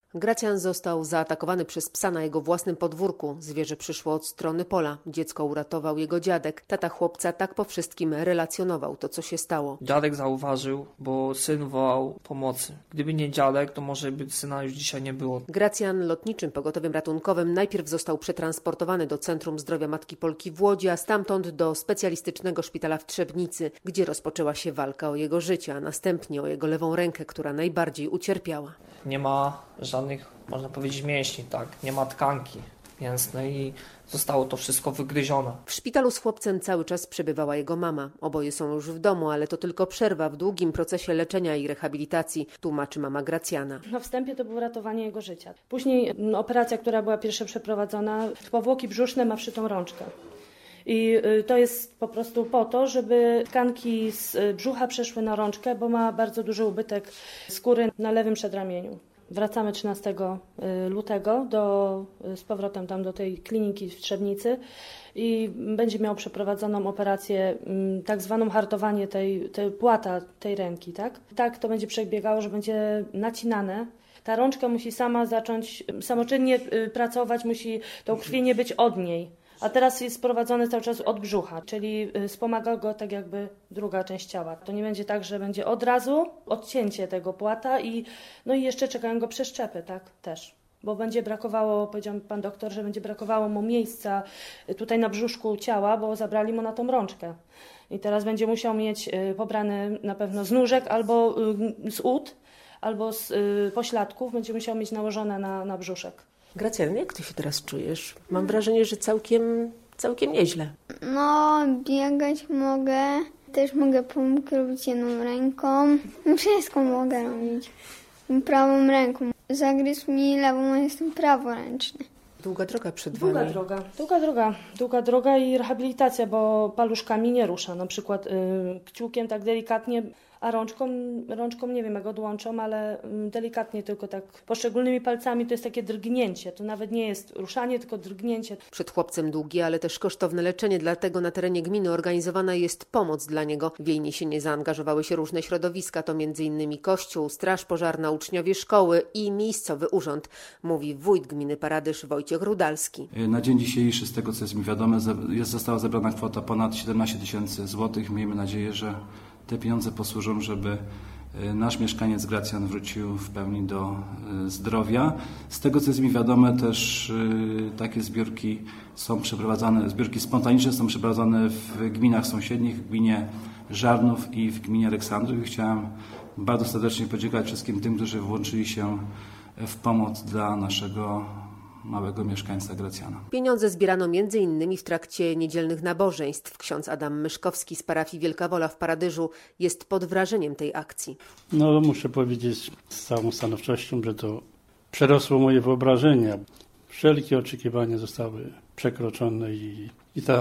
Gracjan został zaatakowany przez psa na jego własnym podwórku. Zwierzę przyszło od strony pola. Dziecko uratował jego dziadek. Tata chłopca tak po wszystkim relacjonował to, co się stało. Dziadek zauważył, bo syn wołał pomocy. Gdyby nie dziadek, to może by syna już dzisiaj nie było. Gracjan lotniczym pogotowiem ratunkowym najpierw został przetransportowany do Centrum Zdrowia Matki Polki w Łodzi, a stamtąd do specjalistycznego szpitala w Trzebnicy, gdzie rozpoczęła się walka o jego życie, a następnie o jego lewą rękę, która najbardziej ucierpiała. Nie ma żadnych, można powiedzieć, mięśni, tak, nie ma tkanki mięsnej i zostało to wszystko wygryzione. W szpitalu z chłopcem cały czas przebywała jego mama. Oboje są już w domu, ale to tylko przerwa w długim procesie leczenia i rehabilitacji, tłumaczy mama Gracjana. Na wstępie to było ratowanie jego życia. Później operacja, która była pierwsza przeprowadzona, powłoki brzuszne ma wszytą rączkę. I to jest po prostu po to, żeby tkanki z brzucha przeszły na rączkę, bo ma bardzo duży ubytek skóry na lewym przedramieniu. Wracamy 13 lutego z powrotem tam do tej kliniki w Trzebnicy i będzie miał przeprowadzoną operację, tak zwaną hartowanie tej płata tej ręki. Tak to będzie przebiegało, że będzie nacinane. Ta rączka musi sama zacząć samoczynnie pracować, musi to ukrwienie być od niej. A teraz jest sprowadzony cały czas od brzucha, czyli wspomaga go tak jakby druga część ciała. To nie będzie tak, że będzie od razu odcięcie tego płata i jeszcze czekają go przeszczepy, tak, też. Bo będzie brakowało, powiedział pan doktor, że będzie brakowało mu miejsca tutaj na brzuszku ciała, bo zabrali mu na tą rączkę. I teraz będzie musiał mieć pobrany na pewno z nóżek albo z ud, albo z pośladków, będzie musiał mieć nałożone na brzuszek. Gracjan, jak ty się teraz czujesz? Mam wrażenie, że całkiem nieźle. No, biegać mogę. Też mogę pomóc robić jedną ręką. Wszystko mogę robić. Prawą ręką. Zagryzł mi lewą, a jestem praworęczny. Długa droga przed wami. Długa droga i rehabilitacja, bo paluszkami nie rusza. Na przykład kciukiem tak delikatnie, a rączką nie wiem jak odłączą, ale delikatnie tylko tak poszczególnymi palcami to jest takie drgnięcie. To nawet nie jest ruszanie, tylko drgnięcie. Przed chłopcem długie, ale też kosztowne leczenie, dlatego na terenie gminy organizowana jest pomoc dla niego. W jej niesienie zaangażowały się różne środowiska, to m.in. Kościół, Straż Pożarna, uczniowie szkoły i miejscowy urząd, mówi wójt gminy Paradyż Wojciech Rudalski. Na dzień dzisiejszy, z tego co jest mi wiadome, została zebrana kwota ponad 17 000 złotych. Miejmy nadzieję, że te pieniądze posłużą, żeby nasz mieszkaniec Gracjan wrócił w pełni do zdrowia. Z tego, co jest mi wiadome, też takie zbiórki są przeprowadzane, zbiórki spontaniczne są przeprowadzane w gminach sąsiednich, w gminie Żarnów i w gminie Aleksandrów. Chciałem bardzo serdecznie podziękować wszystkim tym, którzy włączyli się w pomoc dla naszego małego mieszkańca Gracjana. Pieniądze zbierano m.in. w trakcie niedzielnych nabożeństw. Ksiądz Adam Myszkowski z parafii Wielka Wola w Paradyżu jest pod wrażeniem tej akcji. No, muszę powiedzieć z całą stanowczością, że to przerosło moje wyobrażenia. Wszelkie oczekiwania zostały przekroczone i ta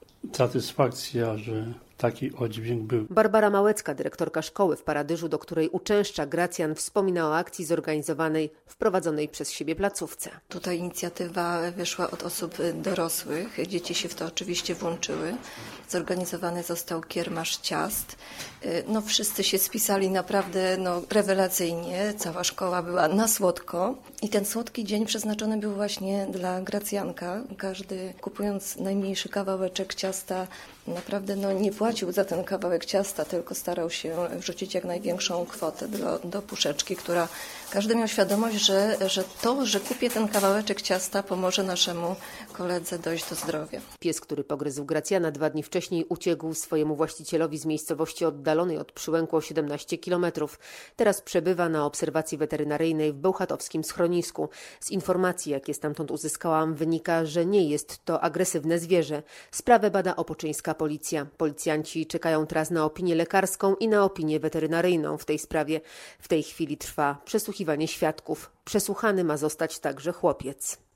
satysfakcja, że taki oddźwięk był. Barbara Małecka, dyrektorka szkoły w Paradyżu, do której uczęszcza Gracjan, wspomina o akcji zorganizowanej w prowadzonej przez siebie placówce. Tutaj inicjatywa wyszła od osób dorosłych. Dzieci się w to oczywiście włączyły. Zorganizowany został kiermasz ciast. Wszyscy się spisali naprawdę rewelacyjnie. Cała szkoła była na słodko. I ten słodki dzień przeznaczony był właśnie dla Gracjanka. Każdy kupując najmniejszy kawałeczek ciasta naprawdę nie płacił za ten kawałek ciasta, tylko starał się wrzucić jak największą kwotę do puszeczki, która każdy miał świadomość, że kupię ten kawałeczek ciasta, pomoże naszemu koledze dojść do zdrowia. Pies, który pogryzł Gracjana 2 dni wcześniej, uciekł swojemu właścicielowi z miejscowości oddalonej od Przyłęku o 17 km. Teraz przebywa na obserwacji weterynaryjnej w bełchatowskim schronisku. Z informacji, jakie stamtąd uzyskałam, wynika, że nie jest to agresywne zwierzę. Sprawę bada opoczyńska policja. Policjanci czekają teraz na opinię lekarską i na opinię weterynaryjną w tej sprawie. W tej chwili trwa przesłuchiwanie świadków. Przesłuchany ma zostać także chłopiec.